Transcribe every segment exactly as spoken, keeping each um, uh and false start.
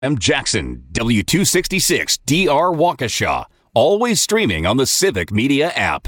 M. Jackson, W two sixty-six D R Waukesha. Always streaming on the Civic Media app.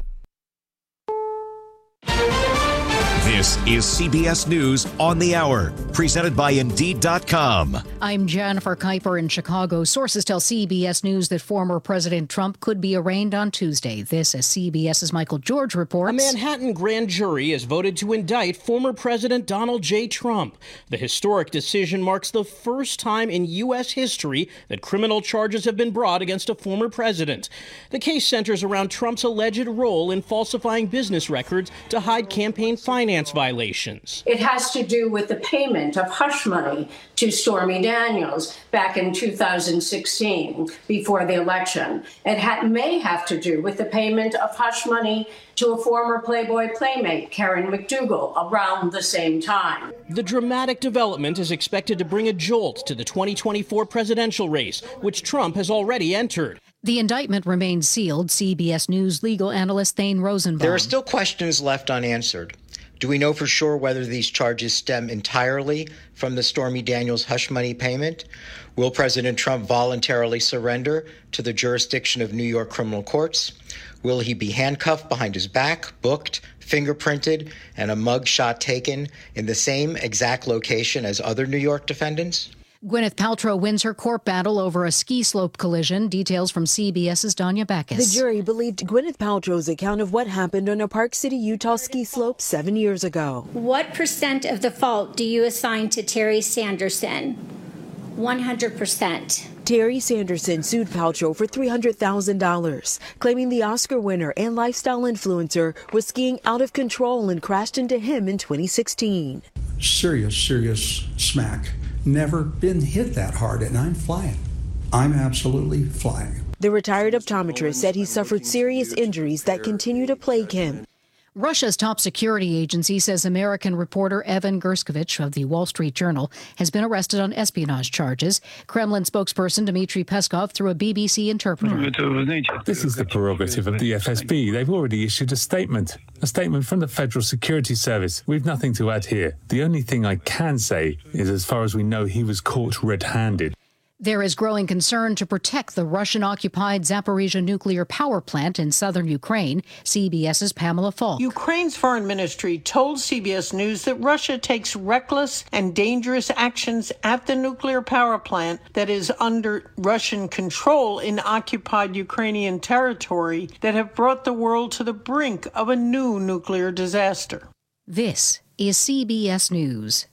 This is C B S News on the Hour, presented by Indeed dot com. I'm Jennifer Kuiper in Chicago. Sources tell C B S News that former President Trump could be arraigned on Tuesday. This, as CBS's Michael George reports. A Manhattan grand jury has voted to indict former President Donald J. Trump. The historic decision marks the first time in U S history that criminal charges have been brought against a former president. The case centers around Trump's alleged role in falsifying business records to hide campaign finance violations. It has to do with the payment of hush money to Stormy Daniels back in two thousand sixteen, before the election. It ha- may have to do with the payment of hush money to a former Playboy playmate, Karen McDougal, around the same time. The dramatic development is expected to bring a jolt to the twenty twenty-four presidential race, which Trump has already entered. The indictment remains sealed. C B S News legal analyst Thane Rosenbaum. There are still questions left unanswered. Do we know for sure whether these charges stem entirely from the Stormy Daniels hush money payment? Will President Trump voluntarily surrender to the jurisdiction of New York criminal courts? Will he be handcuffed behind his back, booked, fingerprinted, and a mug shot taken in the same exact location as other New York defendants? Gwyneth Paltrow wins her court battle over a ski slope collision. Details from CBS's Danya Backus. The jury believed Gwyneth Paltrow's account of what happened on a Park City, Utah ski slope seven years ago. What percent of the fault do you assign to Terry Sanderson? one hundred percent. Terry Sanderson sued Paltrow for three hundred thousand dollars, claiming the Oscar winner and lifestyle influencer was skiing out of control and crashed into him in twenty sixteen. Serious, serious smack. Never been hit that hard, and I'm flying. I'm absolutely flying. The retired optometrist said he suffered serious injuries that continue to plague him. Russia's top security agency says American reporter Evan Gershkovich of the Wall Street Journal has been arrested on espionage charges. Kremlin spokesperson Dmitry Peskov through a B B C interpreter. This is the prerogative of the F S B. They've already issued a statement. A statement from the Federal Security Service. We've nothing to add here. The only thing I can say is, as far as we know, he was caught red-handed. There is growing concern to protect the Russian-occupied Zaporizhzhia nuclear power plant in southern Ukraine. CBS's Pamela Falk. Ukraine's foreign ministry told C B S News that Russia takes reckless and dangerous actions at the nuclear power plant that is under Russian control in occupied Ukrainian territory that have brought the world to the brink of a new nuclear disaster. This is C B S News.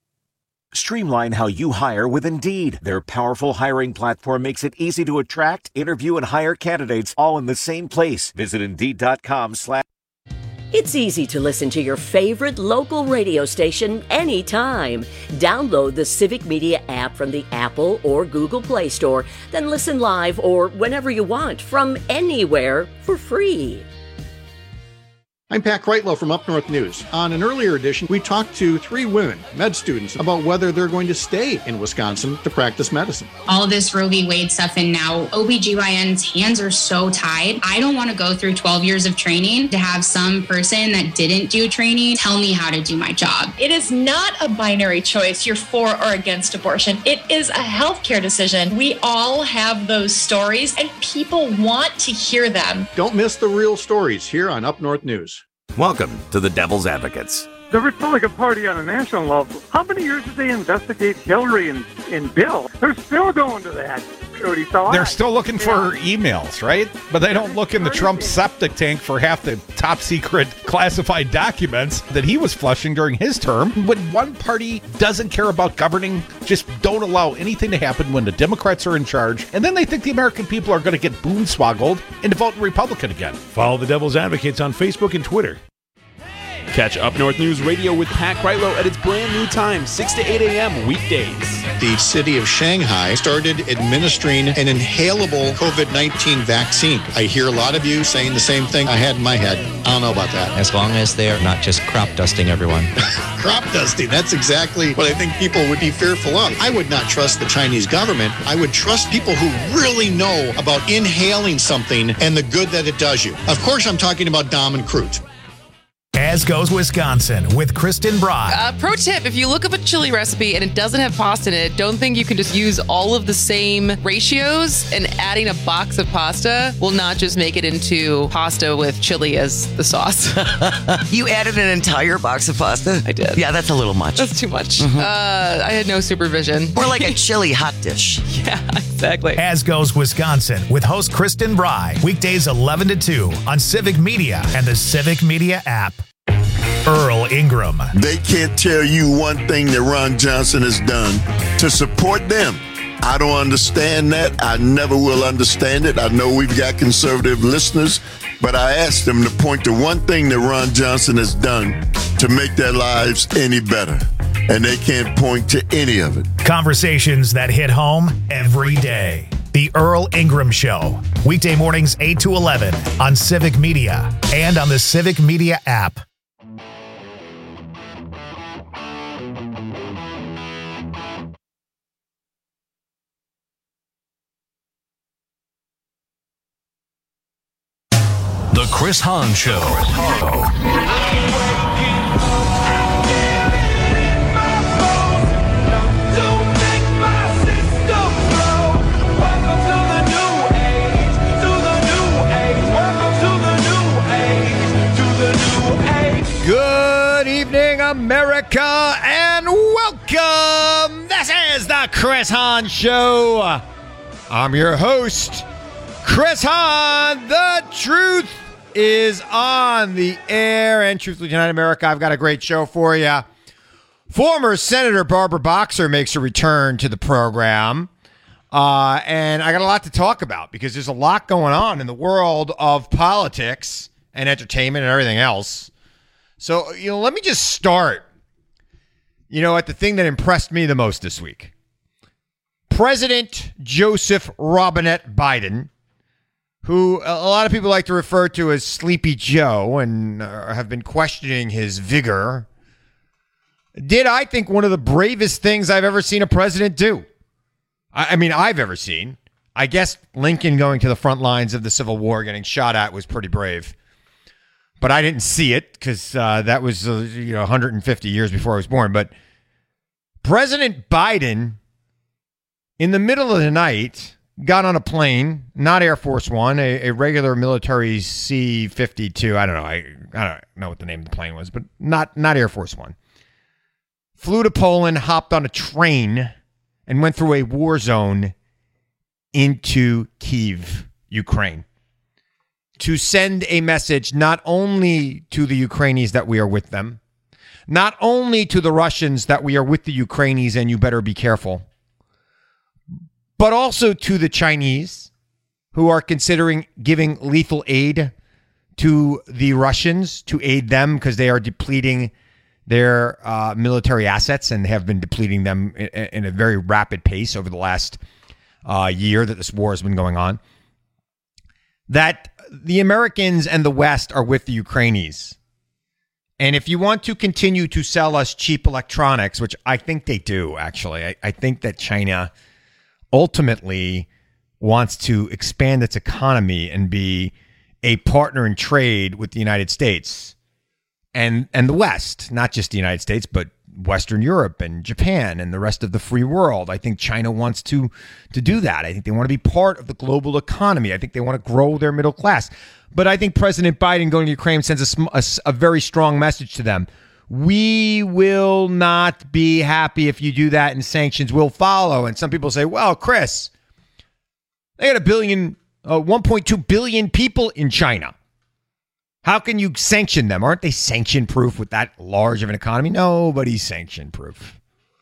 Streamline how you hire with Indeed. Their powerful hiring platform makes it easy to attract, interview, and hire candidates all in the same place. Visit Indeed.com slash. It's easy to listen to your favorite local radio station anytime. Download the Civic Media app from the Apple or Google Play Store, then listen live or whenever you want from anywhere for free. I'm Pat Kreitlow from Up North News. On an earlier edition, we talked to three women, med students, about whether they're going to stay in Wisconsin to practice medicine. All this Roe v. Wade stuff, and now O B G Y N's hands are so tied. I don't want to go through twelve years of training to have some person that didn't do training tell me how to do my job. It is not a binary choice, you're for or against abortion. It is a healthcare decision. We all have those stories, and people want to hear them. Don't miss the real stories here on Up North News. Welcome to the Devil's Advocates. The Republican Party on a national level, how many years did they investigate Hillary and, and Bill? They're still going to that, Cody. So They're I, still looking yeah. for emails, right? But they don't look in the Trump septic tank for half the top secret classified documents that he was flushing during his term. When one party doesn't care about governing, just don't allow anything to happen when the Democrats are in charge, and then they think the American people are going to get boonswoggled into voting Republican again. Follow the Devil's Advocates on Facebook and Twitter. Catch Up North News Radio with Pat Kreitlow at its brand new time, six to eight a.m. weekdays. The city of Shanghai started administering an inhalable COVID nineteen vaccine. I hear a lot of you saying the same thing I had in my head. I don't know about that. As long as they're not just crop dusting everyone. Crop dusting, that's exactly what I think people would be fearful of. I would not trust the Chinese government. I would trust people who really know about inhaling something and the good that it does you. Of course, I'm talking about Dom and Cruz. As Goes Wisconsin with Kristen Bry. Uh, pro tip, if you look up a chili recipe and it doesn't have pasta in it, don't think you can just use all of the same ratios, and adding a box of pasta will not just make it into pasta with chili as the sauce. You added an entire box of pasta? I did. Yeah, that's a little much. That's too much. Mm-hmm. Uh, I had no supervision. More like a chili hot dish. Yeah, exactly. As Goes Wisconsin with host Kristen Bry. Weekdays eleven to two on Civic Media and the Civic Media app. Earl Ingram. They can't tell you one thing that Ron Johnson has done to support them. I don't understand that. I never will understand it. I know we've got conservative listeners, but I asked them to point to one thing that Ron Johnson has done to make their lives any better. And they can't point to any of it. Conversations that hit home every day. The Earl Ingram Show. Weekday mornings eight to eleven on Civic Media and on the Civic Media app. The Chris Hahn Show. Good evening, America, and welcome. This is the Chris Hahn Show. I'm your host, Chris Hahn. The truth is on the air, and Truthfully Tonight America, I've got a great show for you. Former Senator Barbara Boxer makes a return to the program, uh, and I got a lot to talk about because there's a lot going on in the world of politics and entertainment and everything else. So, you know, let me just start, you know, at the thing that impressed me the most this week. President Joseph Robinette Biden, who a lot of people like to refer to as Sleepy Joe and uh, have been questioning his vigor, did, I think, one of the bravest things I've ever seen a president do. I, I mean, I've ever seen. I guess Lincoln going to the front lines of the Civil War, getting shot at, was pretty brave. But I didn't see it because uh, that was uh, you know one hundred fifty years before I was born. But President Biden, in the middle of the night, got on a plane, not Air Force One, a, a regular military C fifty-two. I don't know. I, I don't know what the name of the plane was, but not, not Air Force One. Flew to Poland, hopped on a train, and went through a war zone into Kyiv, Ukraine, to send a message not only to the Ukrainians that we are with them, not only to the Russians that we are with the Ukrainians and you better be careful, but also to the Chinese who are considering giving lethal aid to the Russians to aid them because they are depleting their uh, military assets and have been depleting them in, in a very rapid pace over the last uh, year that this war has been going on. That the Americans and the West are with the Ukrainians. And if you want to continue to sell us cheap electronics, which I think they do, actually, I, I think that China ultimately wants to expand its economy and be a partner in trade with the United States and, and the West, not just the United States, but Western Europe and Japan and the rest of the free world. I think China wants to to do that. I think they want to be part of the global economy. I think they want to grow their middle class. But I think President Biden going to Ukraine sends a, a, a very strong message to them. We will not be happy if you do that, and sanctions will follow. And some people say, well, Chris, they got a billion, uh, one point two billion people in China. How can you sanction them? Aren't they sanction-proof with that large of an economy? Nobody's sanction-proof.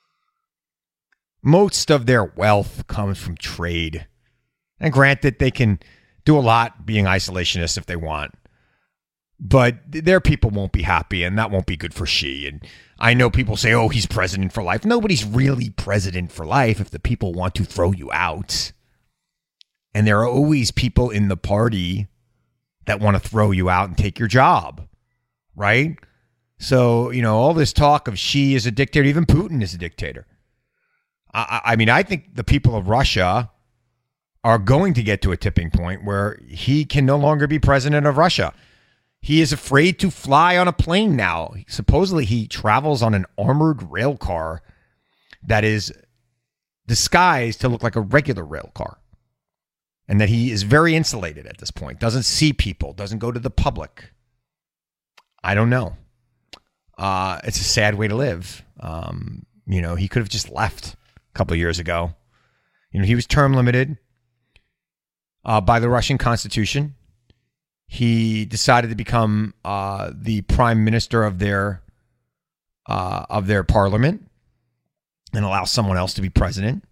Most of their wealth comes from trade. And granted, they can do a lot being isolationists if they want. But their people won't be happy, and that won't be good for Xi. And I know people say, oh, he's president for life. Nobody's really president for life if the people want to throw you out. And there are always people in the party that want to throw you out and take your job, right? So, you know, all this talk of Xi is a dictator, even Putin is a dictator. I, I mean, I think the people of Russia are going to get to a tipping point where he can no longer be president of Russia. He is afraid to fly on a plane now. Supposedly, he travels on an armored rail car that is disguised to look like a regular rail car. And that he is very insulated at this point. Doesn't see people. Doesn't go to the public. I don't know. Uh, it's a sad way to live. Um, you know, he could have just left a couple of years ago. You know, he was term limited uh, by the Russian Constitution. He decided to become uh, the prime minister of their uh, of their parliament and allow someone else to be president.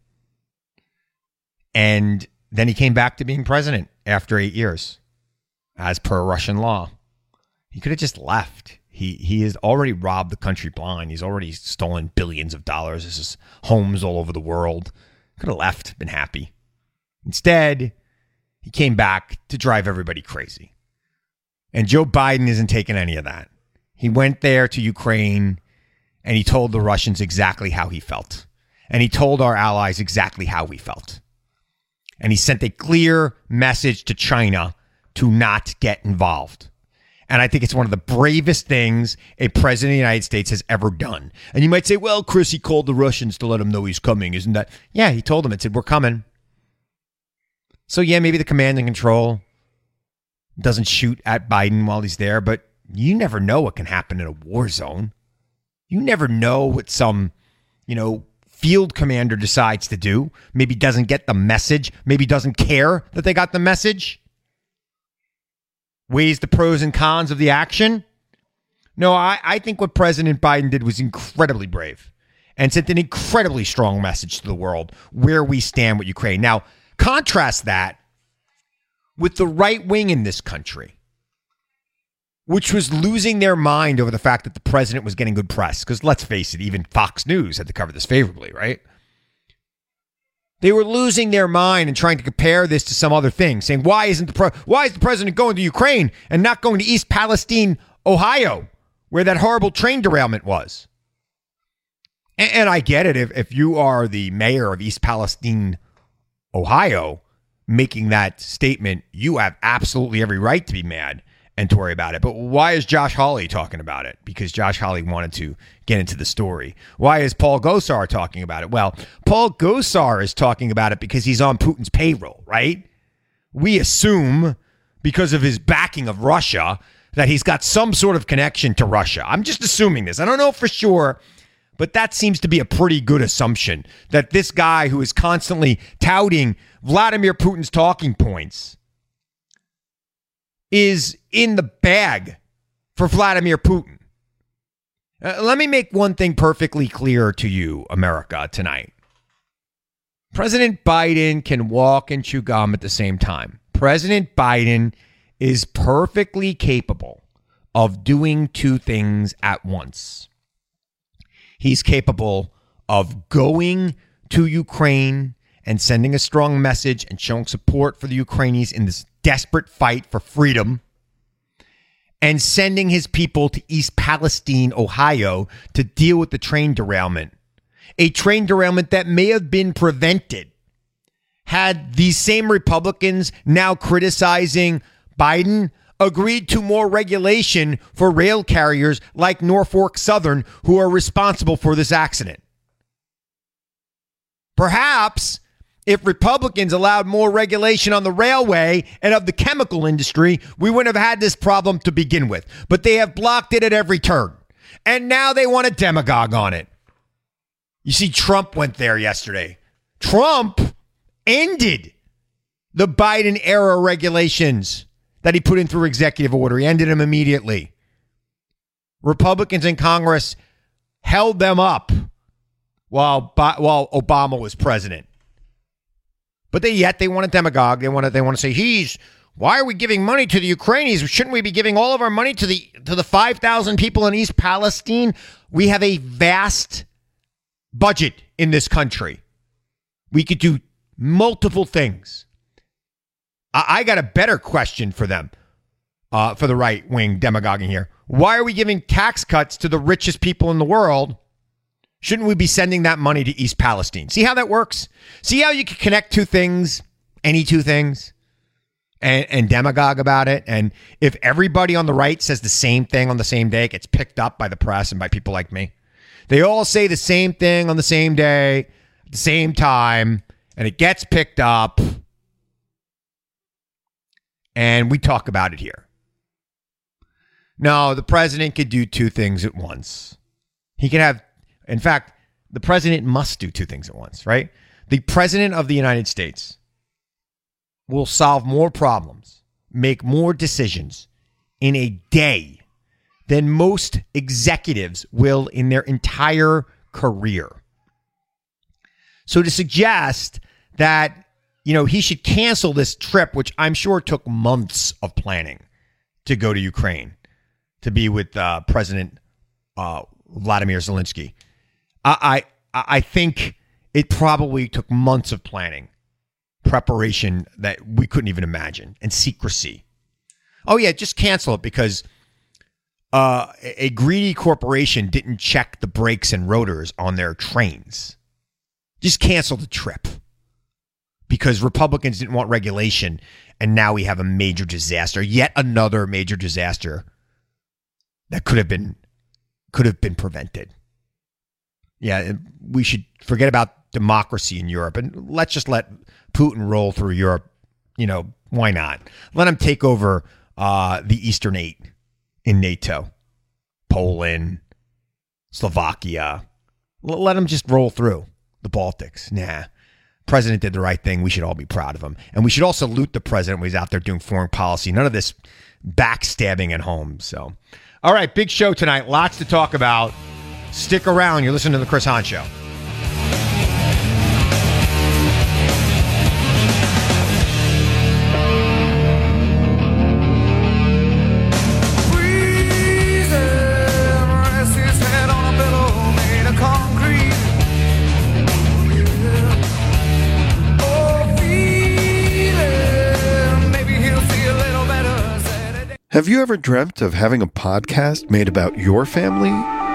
And then he came back to being president after eight years, as per Russian law. He could have just left. He he has already robbed the country blind. He's already stolen billions of dollars. This is homes all over the world. Could have left, been happy. Instead, he came back to drive everybody crazy. And Joe Biden isn't taking any of that. He went there to Ukraine and he told the Russians exactly how he felt. And he told our allies exactly how we felt. And he sent a clear message to China to not get involved. And I think it's one of the bravest things a president of the United States has ever done. And you might say, well, Chris, he called the Russians to let them know he's coming. Isn't that? Yeah, he told them. It said, we're coming. So, yeah, maybe the command and control doesn't shoot at Biden while he's there, but you never know what can happen in a war zone. You never know what some, you know, field commander decides to do. Maybe doesn't get the message. Maybe doesn't care that they got the message. Weighs the pros and cons of the action. No, I, I think what President Biden did was incredibly brave and sent an incredibly strong message to the world where we stand with Ukraine. Now, contrast that with the right wing in this country, which was losing their mind over the fact that the president was getting good press. Because let's face it, even Fox News had to cover this favorably, right? They were losing their mind and trying to compare this to some other thing, saying, why isn't the pre- why is the president going to Ukraine and not going to East Palestine, Ohio, where that horrible train derailment was? And, and I get it. If, if you are the mayor of East Palestine, Ohio, making that statement, you have absolutely every right to be mad and to worry about it. But why is Josh Hawley talking about it? Because Josh Hawley wanted to get into the story. Why is Paul Gosar talking about it? Well, Paul Gosar is talking about it because he's on Putin's payroll, right? We assume, because of his backing of Russia, that he's got some sort of connection to Russia. I'm just assuming this. I don't know for sure, but that seems to be a pretty good assumption, that this guy who is constantly touting Vladimir Putin's talking points is in the bag for Vladimir Putin. Uh, let me make one thing perfectly clear to you, America, tonight. President Biden can walk and chew gum at the same time. President Biden is perfectly capable of doing two things at once. He's capable of going to Ukraine and sending a strong message and showing support for the Ukrainians in this desperate fight for freedom, and sending his people to East Palestine, Ohio, to deal with the train derailment. A train derailment that may have been prevented had these same Republicans now criticizing Biden agreed to more regulation for rail carriers like Norfolk Southern, who are responsible for this accident. Perhaps if Republicans allowed more regulation on the railway and of the chemical industry, we wouldn't have had this problem to begin with. But they have blocked it at every turn. And now they want a demagogue on it. You see, Trump went there yesterday. Trump ended the Biden era regulations that he put in through executive order. He ended them immediately. Republicans in Congress held them up while while Obama was president. But they yet they want a demagogue. They want to they want to say, he's, why are we giving money to the Ukrainians? Shouldn't we be giving all of our money to the to the five thousand people in East Palestine? We have a vast budget in this country. We could do multiple things. I, I got a better question for them, uh, for the right-wing demagoguing here. Why are we giving tax cuts to the richest people in the world? Shouldn't we be sending that money to East Palestine? See how that works? See how you can connect two things, any two things? and, and demagogue about it. And if everybody on the right says the same thing on the same day, it gets picked up by the press and by people like me. They all say the same thing on the same day, at the same time, and it gets picked up. And we talk about it here. No, the president could do two things at once. He can have, in fact, the president must do two things at once, right? The president of the United States will solve more problems, make more decisions in a day than most executives will in their entire career. So to suggest that, you know, he should cancel this trip, which I'm sure took months of planning to go to Ukraine, to be with uh, President uh, Vladimir Zelensky. I, I I think it probably took months of planning, preparation that we couldn't even imagine, and secrecy. Oh yeah, just cancel it because uh, a greedy corporation didn't check the brakes and rotors on their trains. Just cancel the trip because Republicans didn't want regulation, and now we have a major disaster, yet another major disaster that could have been could have been prevented. Yeah, we should forget about democracy in Europe and let's just let Putin roll through Europe. You know, why not? Let him take over uh, the Eastern Eight in NATO, Poland, Slovakia. L- let him just roll through the Baltics. Nah, president did the right thing. We should all be proud of him. And we should all salute the president when he's out there doing foreign policy. None of this backstabbing at home. So, all right, big show tonight. Lots to talk about. Stick around. You're listening to The Chris Hahn Show. Have you ever dreamt of having a podcast made about your family?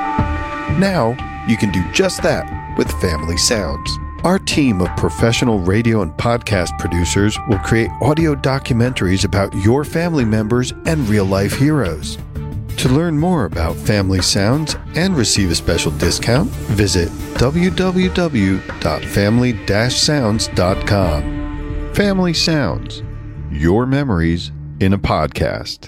Now, you can do just that with Family Sounds. Our team of professional radio and podcast producers will create audio documentaries about your family members and real-life heroes. To learn more about Family Sounds and receive a special discount, visit w w w dot family dash sounds dot com. Family Sounds, your memories in a podcast.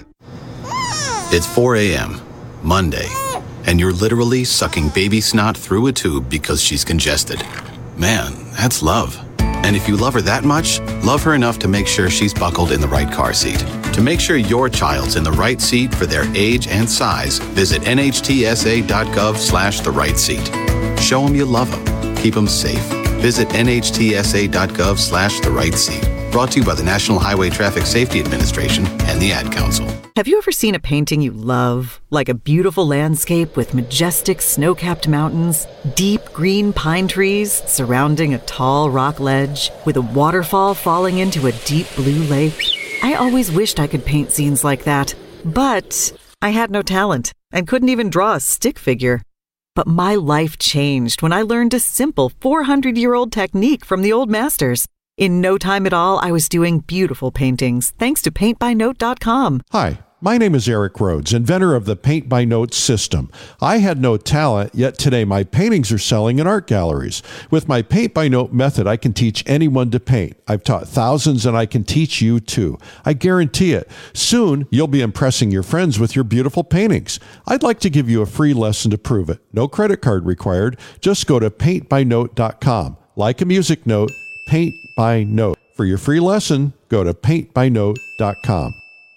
It's four a.m., Monday, and you're literally sucking baby snot through a tube because she's congested. Man, that's love. And if you love her that much, love her enough to make sure she's buckled in the right car seat. To make sure your child's in the right seat for their age and size, visit N H T S A dot gov slash the right seat. Show them you love them. Keep them safe. Visit N H T S A dot gov slash the right seat. Brought to you by the National Highway Traffic Safety Administration and the Ad Council. Have you ever seen a painting you love? Like a beautiful landscape with majestic snow-capped mountains, deep green pine trees surrounding a tall rock ledge, with a waterfall falling into a deep blue lake? I always wished I could paint scenes like that, but I had no talent and couldn't even draw a stick figure. But my life changed when I learned a simple four hundred year old technique from the old masters. In no time at all, I was doing beautiful paintings thanks to paint by note dot com. Hi, my name is Eric Rhodes, inventor of the Paint by Note system. I had no talent, yet today my paintings are selling in art galleries. With my Paint by Note method, I can teach anyone to paint. I've taught thousands and I can teach you too. I guarantee it. Soon, you'll be impressing your friends with your beautiful paintings. I'd like to give you a free lesson to prove it. No credit card required. Just go to paint by note dot com. Like a music note, Paint by Note. For your free lesson, go to paint by note dot com.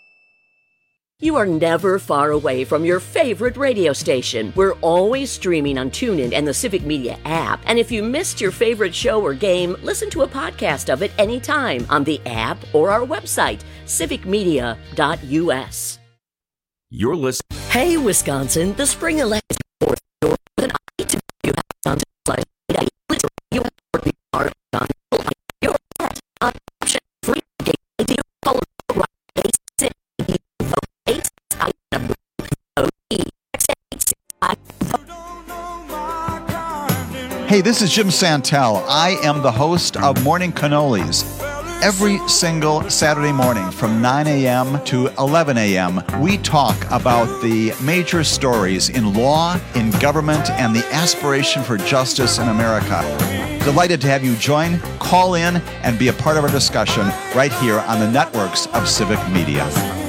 You are never far away from your favorite radio station. We're always streaming on TuneIn and the Civic Media app. And if you missed your favorite show or game, listen to a podcast of it anytime on the app or our website, civic media dot u s. You're listening. Hey, Wisconsin, the spring election is your an to you have like you are on your option free game to call right Hey, this is Jim Santel. I am the host of Morning Cannolis. Every single Saturday morning from nine a.m. to eleven a.m., we talk about the major stories in law, in government, and the aspiration for justice in America. Delighted to have you join, call in, and be a part of our discussion right here on the networks of Civic Media.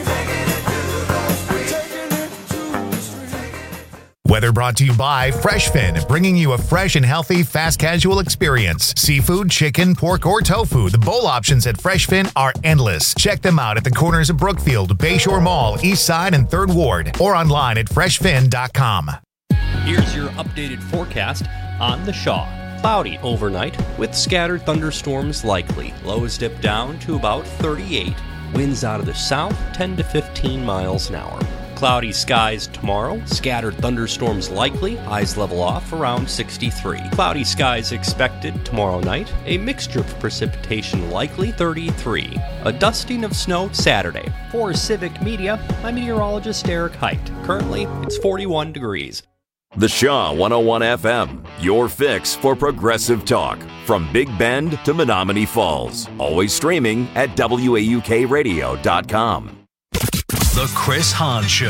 Weather brought to you by FreshFin, bringing you a fresh and healthy fast casual experience. Seafood, chicken, pork, or tofu. The bowl options at FreshFin are endless. Check them out at the corners of Brookfield, Bayshore Mall, East Side, and third Ward, or online at fresh fin dot com. Here's your updated forecast on the Shaw. Cloudy overnight with scattered thunderstorms likely. Lows dip down to about thirty-eight. Winds out of the south ten to fifteen miles an hour. Cloudy skies tomorrow, scattered thunderstorms likely, highs level off around sixty-three. Cloudy skies expected tomorrow night, a mixture of precipitation likely, thirty-three. A dusting of snow Saturday. For Civic Media, I'm meteorologist Eric Height. Currently, it's forty-one degrees. The Shaw one oh one F M, your fix for progressive talk. From Big Bend to Menominee Falls. Always streaming at W A U K radio dot com. The Chris Hahn Show.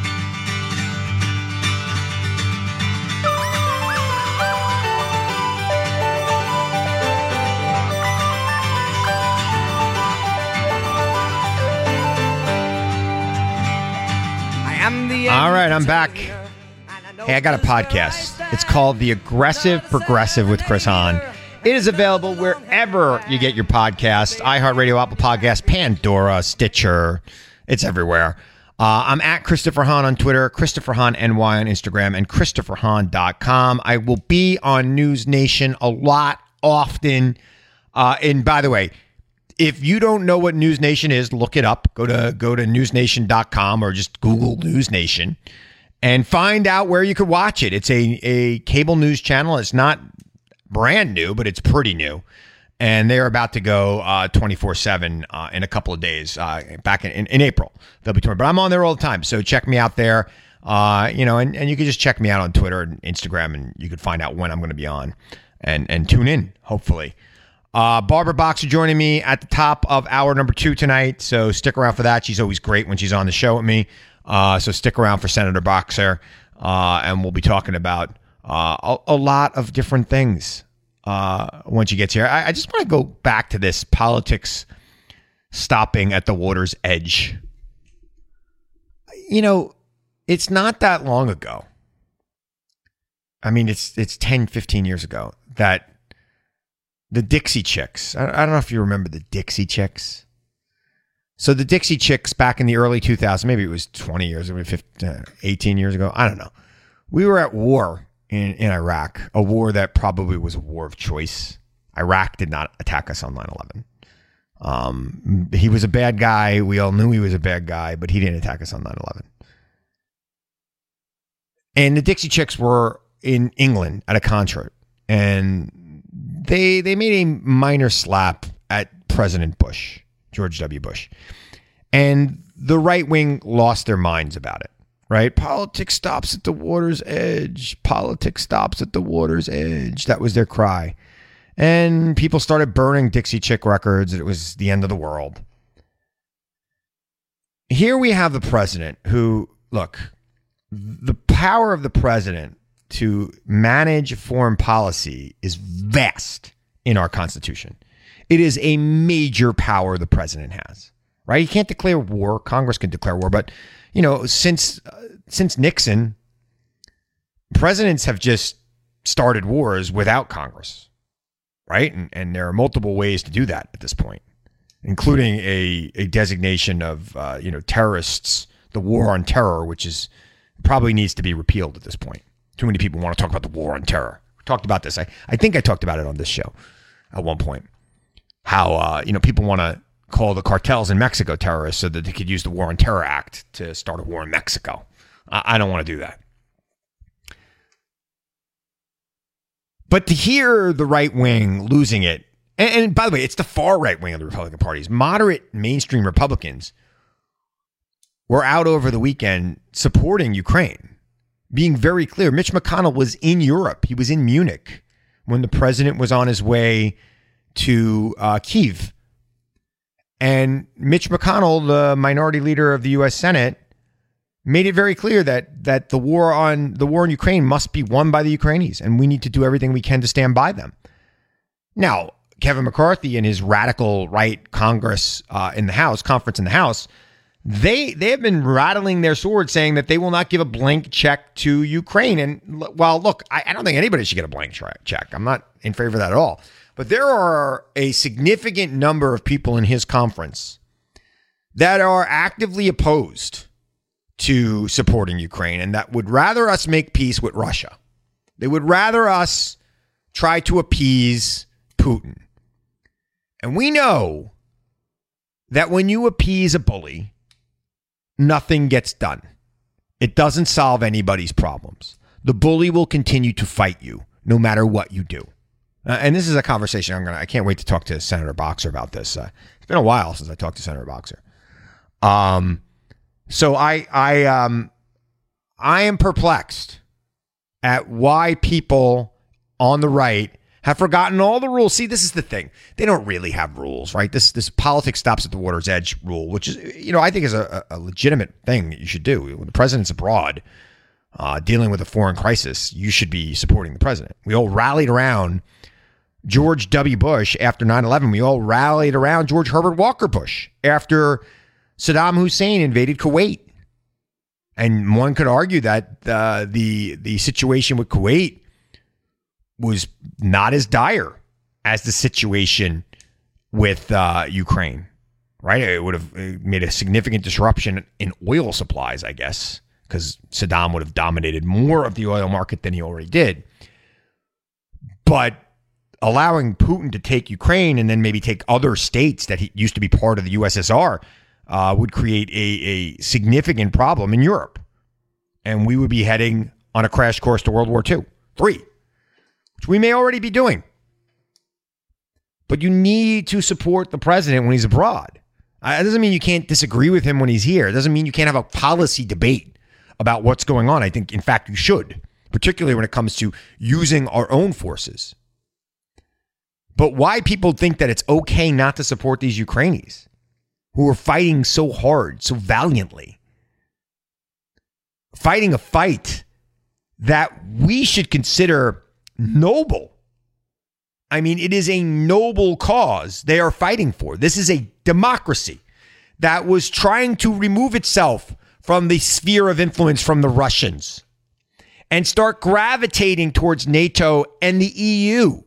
All right, I'm back. Hey, I got a podcast. It's called The Aggressive Progressive with Chris Hahn. It is available wherever you get your podcasts. iHeartRadio, Apple Podcasts, Pandora, Stitcher. It's everywhere. Uh, I'm at Christopher Hahn on Twitter, Christopher Hahn N Y on Instagram, and Christopher Hahn dot com. I will be on News Nation a lot, often. Uh, and by the way, if you don't know what News Nation is, look it up. Go to go to news nation dot com or just Google News Nation and find out where you could watch it. It's a, a cable news channel. It's not brand new, but it's pretty new. And they're about to go uh, twenty-four seven uh, in a couple of days, uh, back in, in, in April. They'll be touring. But I'm on there all the time, so check me out there. Uh, you know, and, and you can just check me out on Twitter and Instagram, and you can find out when I'm going to be on and, and tune in, hopefully. Uh, Barbara Boxer joining me at the top of hour number two tonight, so stick around for that. She's always great when she's on the show with me. Uh, so stick around for Senator Boxer, uh, and we'll be talking about uh, a, a lot of different things. Uh, once she gets here, I, I just want to go back to this politics stopping at the water's edge. You know, it's not that long ago. I mean, it's it's ten, fifteen years ago that the Dixie Chicks, I, I don't know if you remember the Dixie Chicks. So the Dixie Chicks back in the early two thousands, maybe it was twenty years ago, fifteen, eighteen years ago. I don't know. We were at war in, in Iraq, a war that probably was a war of choice. Iraq did not attack us on nine eleven. Um, he was a bad guy. We all knew he was a bad guy, but he didn't attack us on nine eleven. And the Dixie Chicks were in England at a concert, and they they made a minor slap at President Bush, George W. Bush. And the right wing lost their minds about it. Right? Politics stops at the water's edge. Politics stops at the water's edge. That was their cry. And people started burning Dixie Chick records. It was the end of the world. Here we have the president who, look, the power of the president to manage foreign policy is vast in our Constitution. It is a major power the president has, right? He can't declare war. Congress can declare war, but you know, since uh, since Nixon, presidents have just started wars without Congress, right? And, and there are multiple ways to do that at this point, including a, a designation of, uh, you know, terrorists, the war on terror, which is probably needs to be repealed at this point. Too many people want to talk about the war on terror. We talked about this. I, I think I talked about it on this show at one point. How, uh, you know, people want to call the cartels in Mexico terrorists so that they could use the War on Terror Act to start a war in Mexico. I, I don't want to do that. But to hear the right wing losing it, and, and by the way, it's the far right wing of the Republican parties. Moderate mainstream Republicans were out over the weekend supporting Ukraine, being very clear. Mitch McConnell was in Europe. He was in Munich when the president was on his way to uh, Kyiv And Mitch McConnell, the minority leader of the U S Senate, made it very clear that that the war on the war in Ukraine must be won by the Ukrainians, and we need to do everything we can to stand by them. Now, Kevin McCarthy and his radical right Congress uh, in the House, conference in the House, they they have been rattling their sword, saying that they will not give a blank check to Ukraine. And while, look, I, I don't think anybody should get a blank check. I'm not in favor of that at all. But there are a significant number of people in his conference that are actively opposed to supporting Ukraine and that would rather us make peace with Russia. They would rather us try to appease Putin. And we know that when you appease a bully, nothing gets done. It doesn't solve anybody's problems. The bully will continue to fight you no matter what you do. Uh, and this is a conversation I'm gonna. I can't wait to talk to Senator Boxer about this. Uh, it's been a while since I talked to Senator Boxer. Um, so I, I, um, I am perplexed at why people on the right have forgotten all the rules. See, this is the thing. They don't really have rules, right? This this politics stops at the water's edge rule, which is, you know, I think is a, a legitimate thing that you should do. When the president's abroad uh, dealing with a foreign crisis, you should be supporting the president. We all rallied around George W. Bush after nine eleven. We all rallied around George Herbert Walker Bush after Saddam Hussein invaded Kuwait. And one could argue that uh, the the situation with Kuwait was not as dire as the situation with uh, Ukraine, right? It would have made a significant disruption in oil supplies, I guess, because Saddam would have dominated more of the oil market than he already did. But allowing Putin to take Ukraine and then maybe take other states that he used to be part of the U S S R uh, would create a, a significant problem in Europe. And we would be heading on a crash course to World War Two, three, which we may already be doing. But you need to support the president when he's abroad. Uh, it doesn't mean you can't disagree with him when he's here. It doesn't mean you can't have a policy debate about what's going on. I think, in fact, you should, particularly when it comes to using our own forces. But why people think that it's okay not to support these Ukrainians who are fighting so hard, so valiantly, fighting a fight that we should consider noble. I mean, it is a noble cause they are fighting for. This is a democracy that was trying to remove itself from the sphere of influence from the Russians and start gravitating towards NATO and the E U.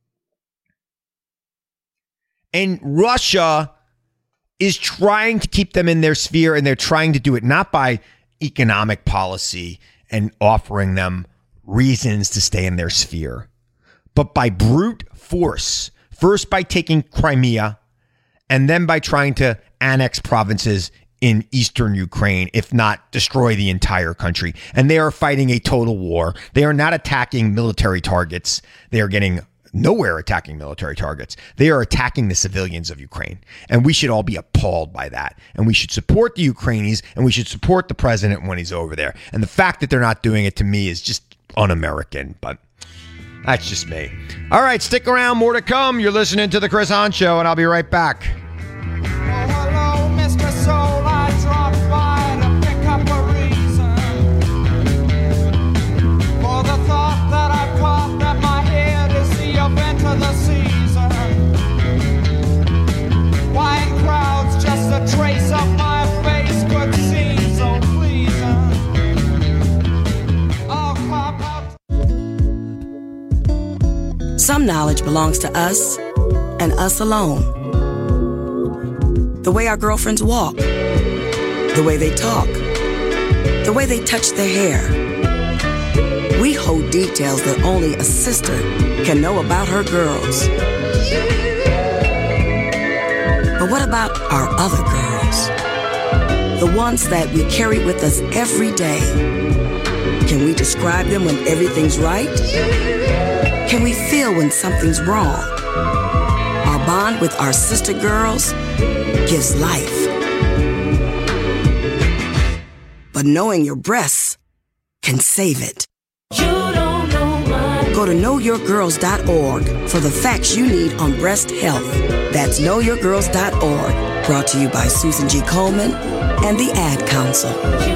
And Russia is trying to keep them in their sphere, and they're trying to do it not by economic policy and offering them reasons to stay in their sphere, but by brute force. First by taking Crimea, and then by trying to annex provinces in eastern Ukraine, if not destroy the entire country. And they are fighting a total war. They are not attacking military targets. They are getting nowhere attacking military targets. They are attacking the civilians of Ukraine. And we should all be appalled by that. And we should support the Ukrainians, and we should support the president when he's over there. And the fact that they're not doing it, to me, is just un-American. But that's just me. All right, stick around. More to come. You're listening to The Chris Hahn Show, and I'll be right back. Hello, Mister Soul, I dropped by to pick up a reason for the thought that I've caught that my head is the event of the season. Wine crowds, just a trace of my face could seem so pleasing. I'll pop out. Some knowledge belongs to us and us alone. The way our girlfriends walk, the way they talk, the way they touch their hair. We hold details that only a sister can know about her girls. But what about our other girls? The ones that we carry with us every day. Can we describe them when everything's right? Can we feel when something's wrong? Our bond with our sister girls gives life. But knowing your breasts can save it. You don't know my Go to know your girls dot org for the facts you need on breast health. That's know your girls dot org. Brought to you by Susan G. Coleman and the Ad Council.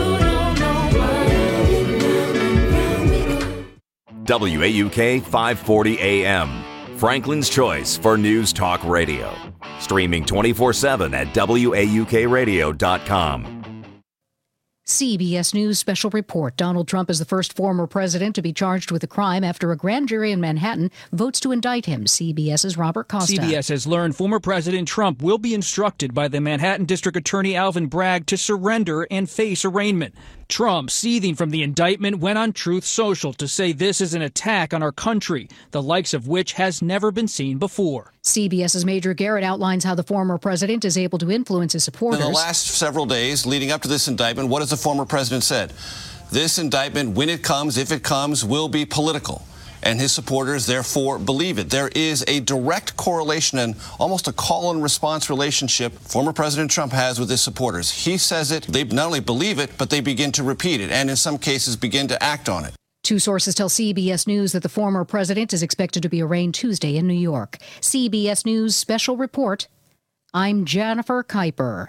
W A U K five forty A M, Franklin's choice for News Talk Radio. Streaming twenty-four seven at W A U K radio dot com. C B S News special report. Donald Trump is the first former president to be charged with a crime after a grand jury in Manhattan votes to indict him. CBS's Robert Costa. C B S has learned former President Trump will be instructed by the Manhattan District Attorney Alvin Bragg to surrender and face arraignment. Trump, seething from the indictment, went on Truth Social to say this is an attack on our country, the likes of which has never been seen before. CBS's Major Garrett outlines how the former president is able to influence his supporters. In the last several days leading up to this indictment, what has the former president said? This indictment, when it comes, if it comes, will be political. And his supporters, therefore, believe it. There is a direct correlation and almost a call and response relationship former President Trump has with his supporters. He says it, they not only believe it, but they begin to repeat it, and in some cases begin to act on it. Two sources tell C B S News that the former president is expected to be arraigned Tuesday in New York. C B S News special report. I'm Jennifer Kuiper.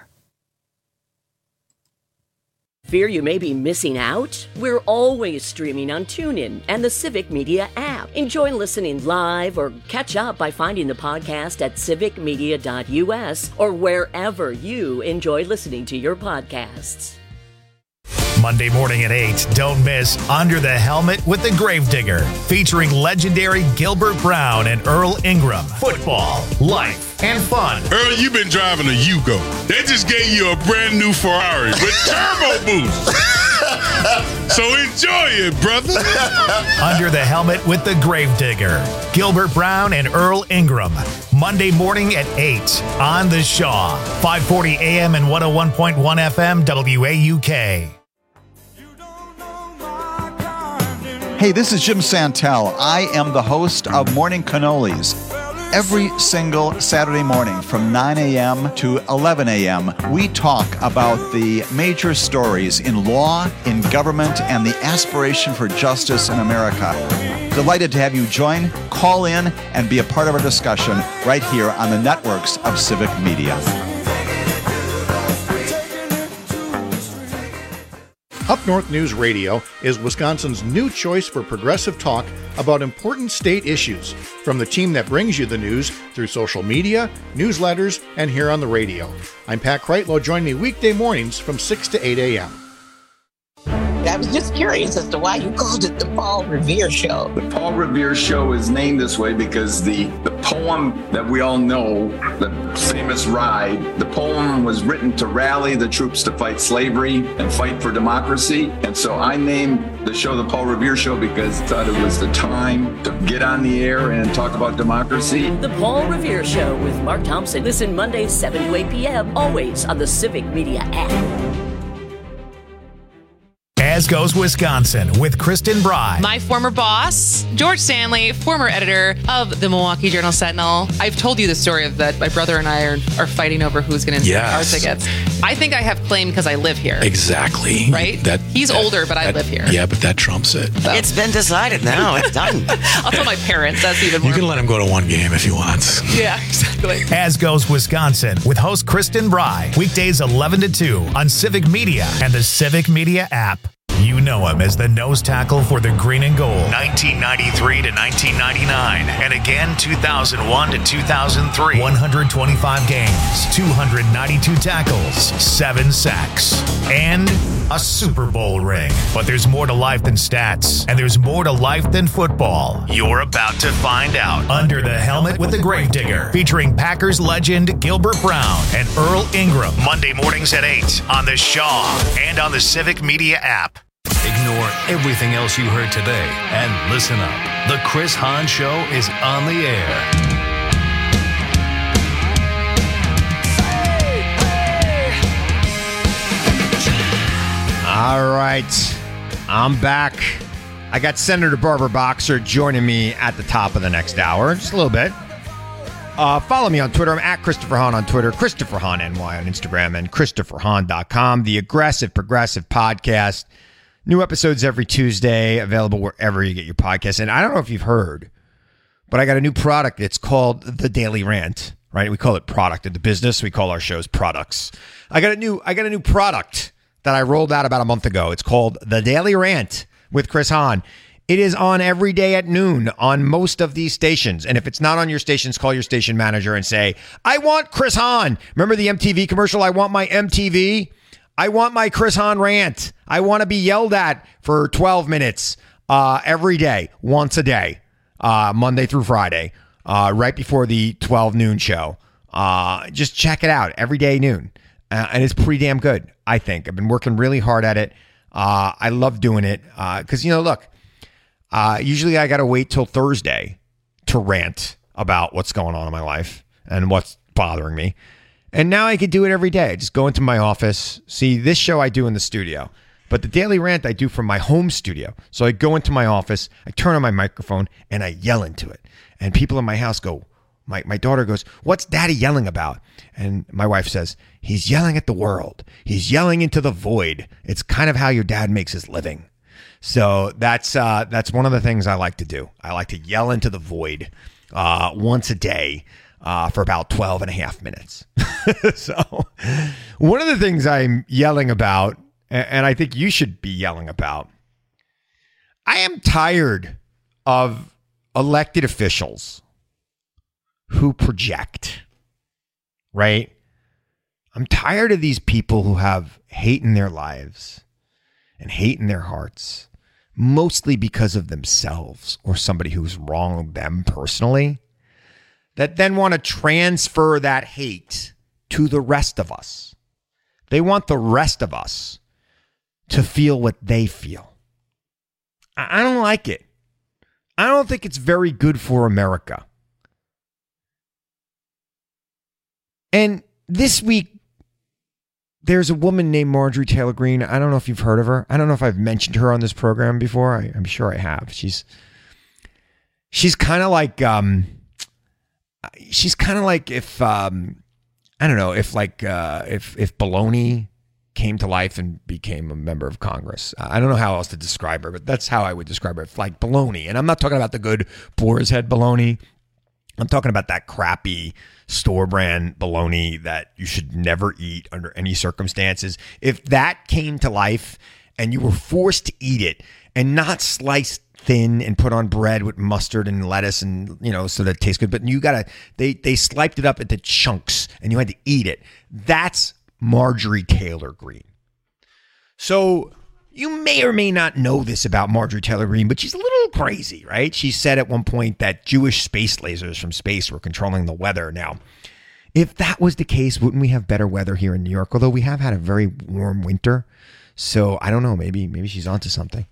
Fear you may be missing out? We're always streaming on TuneIn and the Civic Media app. Enjoy listening live or catch up by finding the podcast at civic media dot U S or wherever you enjoy listening to your podcasts. Monday morning at eight, don't miss Under the Helmet with the Gravedigger, featuring legendary Gilbert Brown and Earl Ingram. Football, life, and fun. Earl, you've been driving a Yugo. They just gave you a brand new Ferrari with turbo boost. So enjoy it, brother. Under the Helmet with the Gravedigger, Gilbert Brown and Earl Ingram. Monday morning at eight on The Shaw, five forty A M and one oh one point one F M W A U K. Hey, this is Jim Santel. I am the host of Morning Cannolis. Every single Saturday morning from nine A M to eleven A M, we talk about the major stories in law, in government, and the aspiration for justice in America. Delighted to have you join, call in, and be a part of our discussion right here on the networks of Civic Media. Up North News Radio is Wisconsin's new choice for progressive talk about important state issues, from the team that brings you the news through social media, newsletters, and here on the radio. I'm Pat Kreitlow. Join me weekday mornings from six to eight A M I was just curious as to why you called it the Paul Revere Show. The Paul Revere Show is named this way because the, the poem that we all know, the famous Ride, the poem was written to rally the troops to fight slavery and fight for democracy. And so I named the show the Paul Revere Show because I thought it was the time to get on the air and talk about democracy. The Paul Revere Show with Mark Thompson. Listen Mondays seven to eight P M, always on the Civic Media app. As Goes Wisconsin with Kristen Bry. My former boss, George Stanley, former editor of the Milwaukee Journal Sentinel. I've told you the story of that my brother and I are, are fighting over who's going to insert Yes. our tickets. I think I have claim because I live here. Exactly. Right? That He's that- older, but I that- live here. Yeah, but that trumps it. So- It's been decided now. It's done. I'll tell my parents. That's even You more. can let him go to one game if he wants. Yeah, exactly. As Goes Wisconsin with host Kristen Bry. Weekdays eleven to two on Civic Media and the Civic Media app. You know him as the nose tackle for the green and gold. nineteen ninety-three to nineteen ninety-nine. And again, two thousand one to two thousand three. one hundred twenty-five games, two hundred ninety-two tackles, seven sacks, and a Super Bowl ring. But there's more to life than stats, and there's more to life than football. You're about to find out. Under the Helmet with the Gravedigger, featuring Packers legend Gilbert Brown and Earl Ingram. Monday mornings at eight on The Shaw and on the Civic Media app. Ignore everything else you heard today and listen up. The Chris Hahn Show is on the air. All right, I'm back. I got Senator Barbara Boxer joining me at the top of the next hour, just a little bit. Uh, follow me on Twitter. I'm at Christopher Hahn on Twitter, Christopher Hahn N Y on Instagram, and Christopher Hahn dot com. The Aggressive Progressive Podcast. New episodes every Tuesday, available wherever you get your podcasts. And I don't know if you've heard, but I got a new product. It's called The Daily Rant, right? We call it product in the business. We call our shows products. I got a new, I got a new product that I rolled out about a month ago. It's called The Daily Rant with Chris Hahn. It is on every day at noon on most of these stations. And if it's not on your stations, call your station manager and say, I want Chris Hahn. Remember the M T V commercial? I want my M T V. I want my Chris Hahn rant. I want to be yelled at for twelve minutes uh, every day, once a day, uh, Monday through Friday, uh, right before the twelve noon show. Uh, just check it out every day noon. Uh, and it's pretty damn good, I think. I've been working really hard at it. Uh, I love doing it because, uh, you know, look, uh, usually I got to wait till Thursday to rant about what's going on in my life and what's bothering me. And now I can do it every day. I just go into my office. See, this show I do in the studio, but the Daily Rant I do from my home studio. So I go into my office, I turn on my microphone, and I yell into it. And people in my house go, my, my daughter goes, what's Daddy yelling about? And my wife says, he's yelling at the world. He's yelling into the void. It's kind of how your dad makes his living. So that's uh, that's one of the things I like to do. I like to yell into the void uh, once a day. Uh, for about twelve and a half minutes. So one of the things I'm yelling about, and I think you should be yelling about, I am tired of elected officials who project, right? I'm tired of these people who have hate in their lives and hate in their hearts, mostly because of themselves or somebody who's wronged them personally, that then want to transfer that hate to the rest of us. They want the rest of us to feel what they feel. I don't like it. I don't think it's very good for America. And this week, there's a woman named Marjorie Taylor Greene. I don't know if you've heard of her. I don't know if I've mentioned her on this program before. I, I'm sure I have. She's she's kind of like... Um, She's kind of like if, um, I don't know, if like, uh, if, if Baloney came to life and became a member of Congress. I don't know how else to describe her, but that's how I would describe her. If like Baloney, and I'm not talking about the good Boar's Head Baloney. I'm talking about that crappy store brand bologna that you should never eat under any circumstances. If that came to life and you were forced to eat it and not sliced thin and put on bread with mustard and lettuce and, you know, so that it tastes good. But you gotta, they, they sliced it up into chunks and you had to eat it. That's Marjorie Taylor Greene. So you may or may not know this about Marjorie Taylor Greene, but she's a little crazy, right? She said at one point that Jewish space lasers from space were controlling the weather. Now, if that was the case, wouldn't we have better weather here in New York? Although we have had a very warm winter. So I don't know, maybe, maybe she's onto something.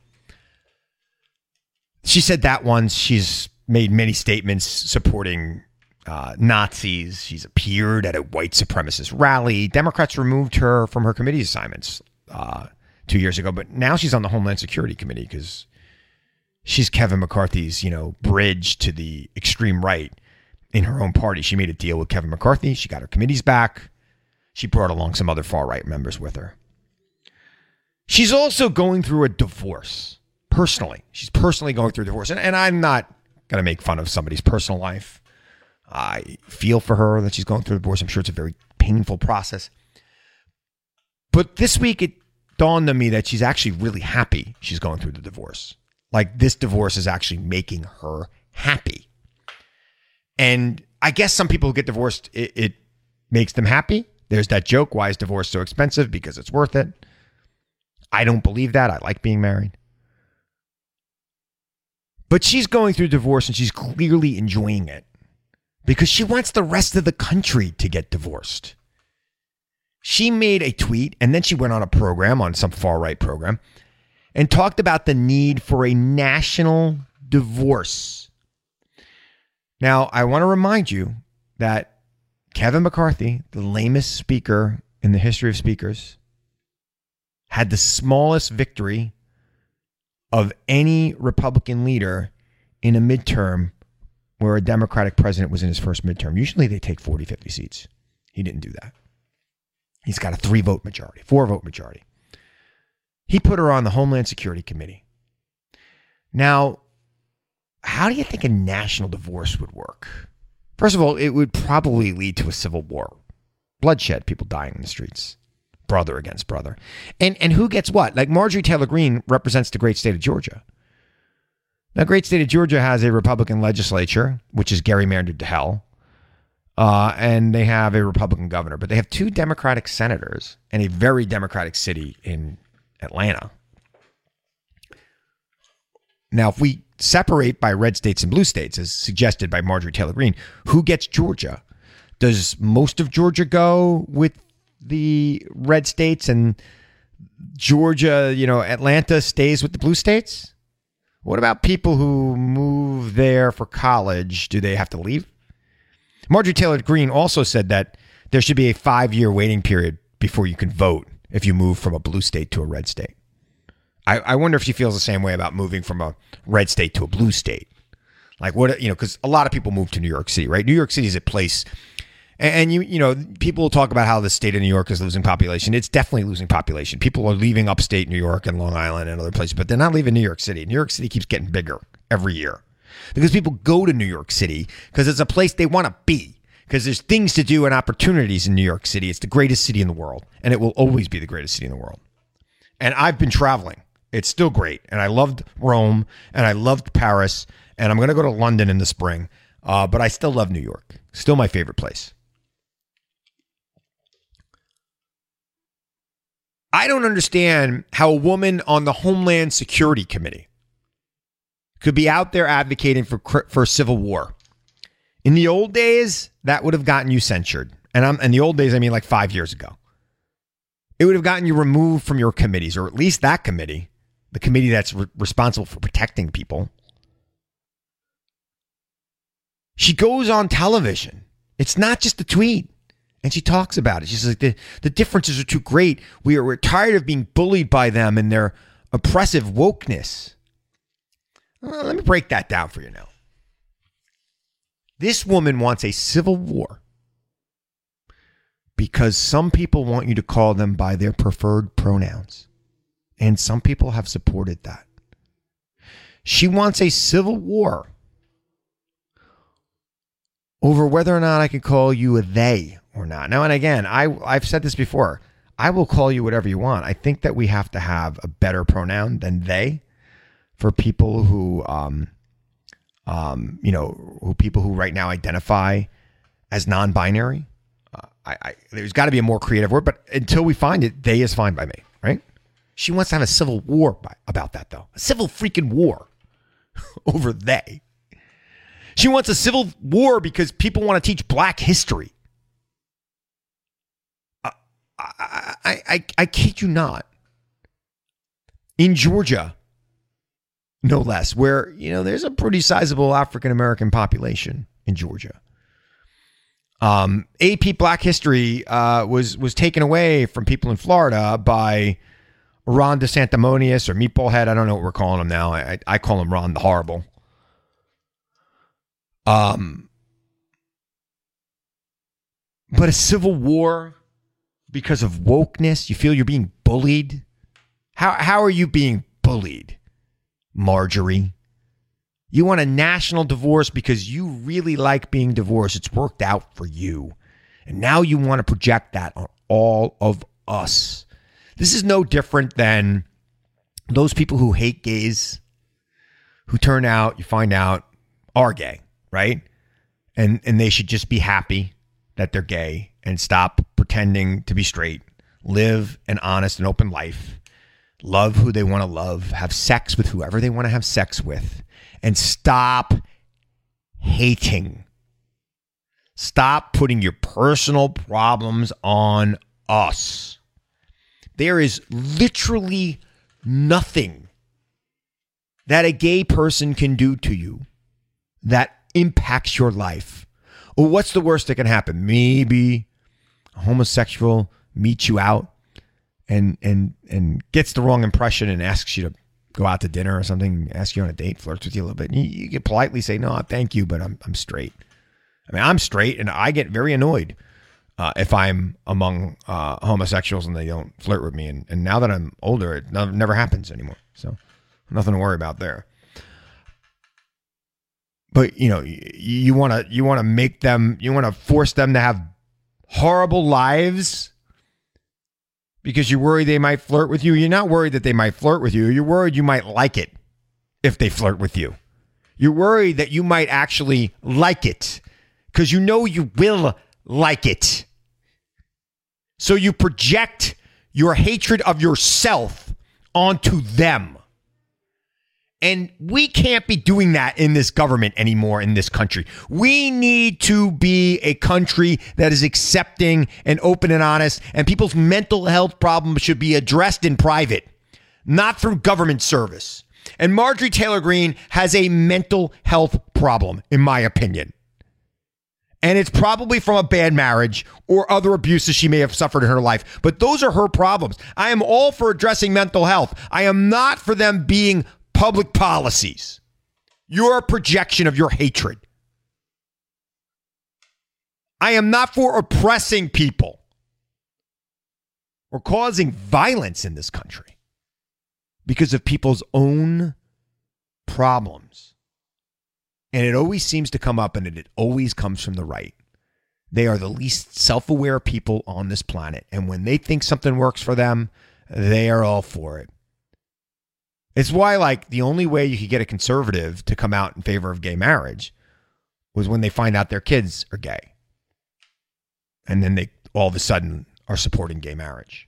She said that once. She's made many statements supporting uh, Nazis. She's appeared at a white supremacist rally. Democrats removed her from her committee assignments uh, two years ago, but now she's on the Homeland Security Committee because she's Kevin McCarthy's, you know, bridge to the extreme right in her own party. She made a deal with Kevin McCarthy. She got her committees back. She brought along some other far-right members with her. She's also going through a divorce. Personally, she's personally going through a divorce. And, and I'm not going to make fun of somebody's personal life. I feel for her that she's going through a divorce. I'm sure it's a very painful process. But this week, it dawned on me that she's actually really happy she's going through the divorce. Like, this divorce is actually making her happy. And I guess some people who get divorced, it, it makes them happy. There's that joke, why is divorce so expensive? Because it's worth it. I don't believe that. I like being married. But she's going through divorce and she's clearly enjoying it because she wants the rest of the country to get divorced. She made a tweet and then she went on a program, on some far-right program, and talked about the need for a national divorce. Now, I want to remind you that Kevin McCarthy, the lamest speaker in the history of speakers, had the smallest victory of any Republican leader in a midterm where a Democratic president was in his first midterm. Usually they take forty, fifty seats. He didn't do that. He's got a three vote majority, four vote majority. He put her on the Homeland Security Committee. Now, how do you think a national divorce would work? First of all, it would probably lead to a civil war. Bloodshed, people dying in the streets. Brother against brother. And and who gets what? Like Marjorie Taylor Greene represents the great state of Georgia. Now, great state of Georgia has a Republican legislature, which is gerrymandered to hell. Uh, and they have a Republican governor. But they have two Democratic senators and a very Democratic city in Atlanta. Now, if we separate by red states and blue states, as suggested by Marjorie Taylor Greene, who gets Georgia? Does most of Georgia go with the red states and Georgia, you know, Atlanta stays with the blue states? What about people who move there for college? Do they have to leave? Marjorie Taylor Greene also said that there should be a five-year waiting period before you can vote if you move from a blue state to a red state. I, I wonder if she feels the same way about moving from a red state to a blue state. Like what, you know, because a lot of people move to New York City, right? New York City is a place, and, and you, you know, people will talk about how the state of New York is losing population. It's definitely losing population. People are leaving upstate New York and Long Island and other places, but they're not leaving New York City. New York City keeps getting bigger every year because people go to New York City because it's a place they want to be. Because there's things to do and opportunities in New York City. It's the greatest city in the world, and it will always be the greatest city in the world. And I've been traveling. It's still great. And I loved Rome, and I loved Paris, and I'm going to go to London in the spring. Uh, but I still love New York. Still my favorite place. I don't understand how a woman on the Homeland Security Committee could be out there advocating for for civil war. In the old days, that would have gotten you censured. And I'm in the old days, I mean like five years ago. It would have gotten you removed from your committees, or at least that committee, the committee that's re- responsible for protecting people. She goes on television. It's not just a tweet. And she talks about it. She's like, the, the differences are too great. We are, we're tired of being bullied by them and their oppressive wokeness. Well, let me break that down for you now. This woman wants a civil war because some people want you to call them by their preferred pronouns. And some people have supported that. She wants a civil war over whether or not I can call you a they or not. Now, and again, I, I've said this before. I will call you whatever you want. I think that we have to have a better pronoun than they for people who... um. Um, you know, who people who right now identify as non-binary. Uh, I, I, there's got to be a more creative word, but until we find it, they is fine by me, right? She wants to have a civil war by, about that, though. A civil freaking war over they. She wants a civil war because people want to teach black history. Uh, I, I, I, I kid you not. In Georgia, no less, where, you know, there's a pretty sizable African-American population in Georgia. Um, A P Black History uh, was was taken away from people in Florida by Ron DeSantimonious or Meatball Head. I don't know what we're calling him now. I, I call him Ron the Horrible. Um, but a civil war because of wokeness, you feel you're being bullied? How how are you being bullied? Marjorie, you want a national divorce because you really like being divorced. It's worked out for you. And now you want to project that on all of us. This is no different than those people who hate gays, who turn out, you find out, are gay, right? And and they should just be happy that they're gay and stop pretending to be straight, live an honest and open life. Love who they want to love, have sex with whoever they want to have sex with, and stop hating. Stop putting your personal problems on us. There is literally nothing that a gay person can do to you that impacts your life. Well, what's the worst that can happen? Maybe a homosexual meets you out and and and gets the wrong impression and asks you to go out to dinner or something, asks you on a date, flirts with you a little bit. And you, you can politely say, no, thank you, but I'm I'm straight. I mean, I'm straight and I get very annoyed uh, if I'm among uh, homosexuals and they don't flirt with me. And, and now that I'm older, it no, never happens anymore. So nothing to worry about there. But, you know, you want to you want to make them, you want to force them to have horrible lives because you're worried they might flirt with you. You're not worried that they might flirt with you. You're worried you might like it if they flirt with you. You're worried that you might actually like it because you know you will like it. So you project your hatred of yourself onto them. And we can't be doing that in this government anymore in this country. We need to be a country that is accepting and open and honest, and people's mental health problems should be addressed in private, not through government service. And Marjorie Taylor Greene has a mental health problem, in my opinion. And it's probably from a bad marriage or other abuses she may have suffered in her life. But those are her problems. I am all for addressing mental health. I am not for them being public policies. You're a projection of your hatred. I am not for oppressing people or causing violence in this country because of people's own problems. And it always seems to come up, and it always comes from the right. They are the least self-aware people on this planet. And when they think something works for them, they are all for it. It's why, like, the only way you could get a conservative to come out in favor of gay marriage was when they find out their kids are gay. And then they all of a sudden are supporting gay marriage.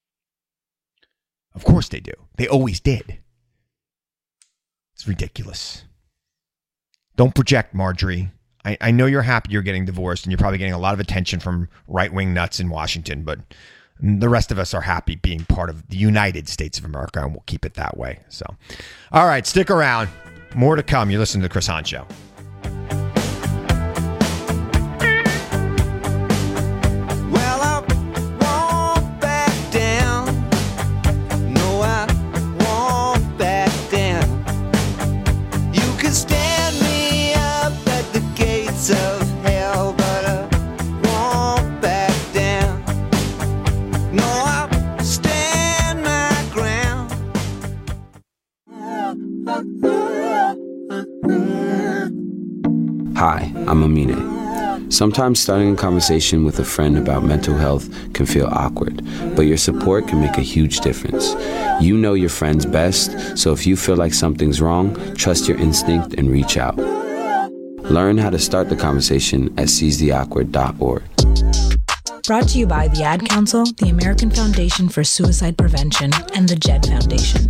Of course they do. They always did. It's ridiculous. Don't project, Marjorie. I, I know you're happy you're getting divorced and you're probably getting a lot of attention from right-wing nuts in Washington, but the rest of us are happy being part of the United States of America, and we'll keep it that way. So, all right, stick around. More to come. You're listening to The Chris Hahn Show. Well, I won't back down. No, I won't back down. You can stand me up at the gates of hell, but I won't back down. No, I stand my ground. Hi, I'm Amine. Sometimes starting a conversation with a friend about mental health can feel awkward, but your support can make a huge difference. You know your friends best, so if you feel like something's wrong, trust your instinct and reach out. Learn how to start the conversation at seize the awkward dot org. Brought to you by the Ad Council, the American Foundation for Suicide Prevention, and the Jed Foundation.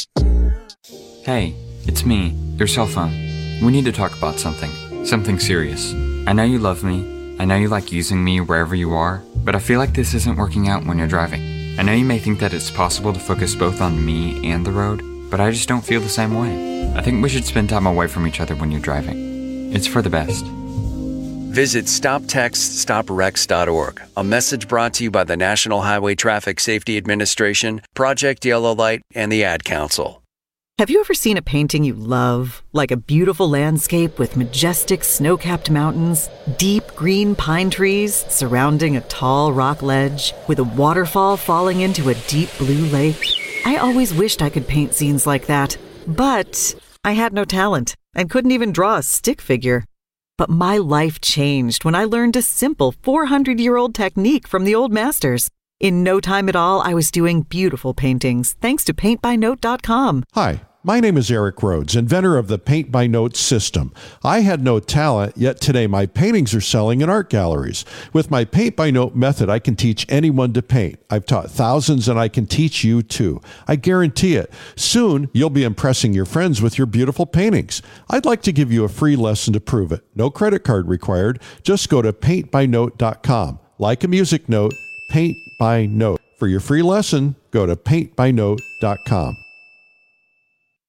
Hey, it's me, your cell phone. We need to talk about something. Something serious. I know you love me. I know you like using me wherever you are, but I feel like this isn't working out when you're driving. I know you may think that it's possible to focus both on me and the road, but I just don't feel the same way. I think we should spend time away from each other when you're driving. It's for the best. Visit stop text stop wrecks dot org. A message brought to you by the National Highway Traffic Safety Administration, Project Yellow Light, and the Ad Council. Have you ever seen a painting you love? Like a beautiful landscape with majestic snow-capped mountains, deep green pine trees surrounding a tall rock ledge, with a waterfall falling into a deep blue lake? I always wished I could paint scenes like that, but I had no talent and couldn't even draw a stick figure. But my life changed when I learned a simple four hundred year old technique from the old masters. In no time at all, I was doing beautiful paintings, thanks to paint by note dot com. Hi, my name is Eric Rhodes, inventor of the Paint by Note system. I had no talent, yet today my paintings are selling in art galleries. With my Paint by Note method, I can teach anyone to paint. I've taught thousands, and I can teach you too. I guarantee it. Soon, you'll be impressing your friends with your beautiful paintings. I'd like to give you a free lesson to prove it. No credit card required. Just go to paint by note dot com. Like a music note, Paint by Note. For your free lesson, go to paint by note dot com.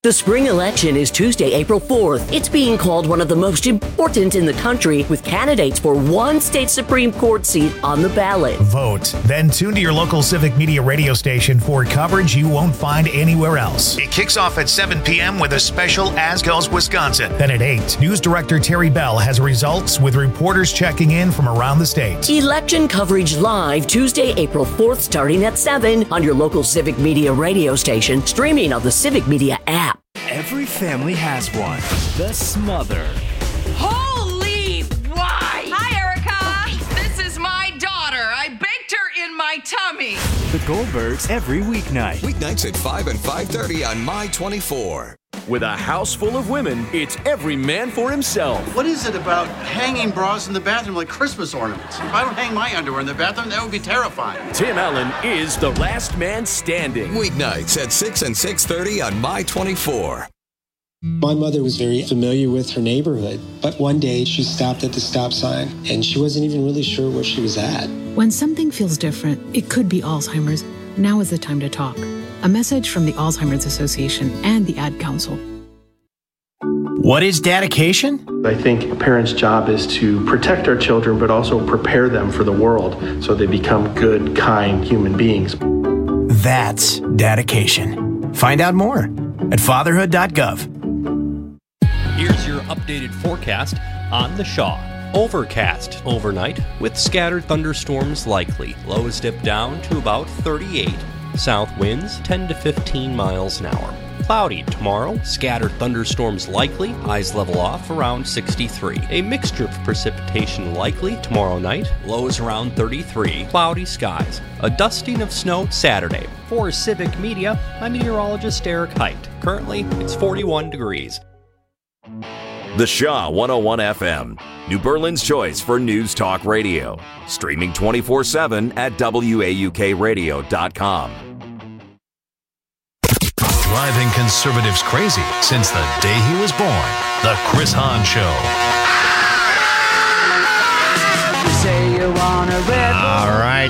The spring election is Tuesday, April fourth. It's being called one of the most important in the country, with candidates for one state Supreme Court seat on the ballot. Vote. Then tune to your local Civic Media radio station for coverage you won't find anywhere else. It kicks off at seven p.m. with a special As Goes Wisconsin. Then at eight, News Director Terry Bell has results with reporters checking in from around the state. Election coverage live Tuesday, April fourth, starting at seven on your local Civic Media radio station, streaming on the Civic Media app. Every family has one. The Smother. Holy why? Hi, Erica. This is my daughter. I baked her in my tummy. The Goldbergs every weeknight. Weeknights at five and five thirty on My twenty-four. With a house full of women, it's every man for himself. What is it about hanging bras in the bathroom like Christmas ornaments? If I don't hang my underwear in the bathroom, that would be terrifying. Tim Allen is the last man standing. Weeknights at six and six thirty on My twenty-four. My mother was very familiar with her neighborhood, but one day she stopped at the stop sign and she wasn't even really sure where she was at. When something feels different, it could be Alzheimer's. Now is the time to talk. A message from the Alzheimer's Association and the Ad Council. What is dedication? I think a parent's job is to protect our children, but also prepare them for the world so they become good, kind human beings. That's dedication. Find out more at fatherhood dot gov. Here's your updated forecast on the Shaw. Overcast overnight with scattered thunderstorms likely. Lows dip down to about thirty-eight. South winds ten to fifteen miles an hour. Cloudy tomorrow, scattered thunderstorms likely, highs level off around sixty-three. A mixture of precipitation likely tomorrow night, lows around thirty-three. Cloudy skies. A dusting of snow Saturday. For Civic Media, I'm meteorologist Eric Height. Currently, it's forty-one degrees. The Shaw one oh one F M, New Berlin's choice for news talk radio. Streaming twenty-four seven at W A U K radio dot com. Driving conservatives crazy since the day he was born. The Chris Hahn Show. All right.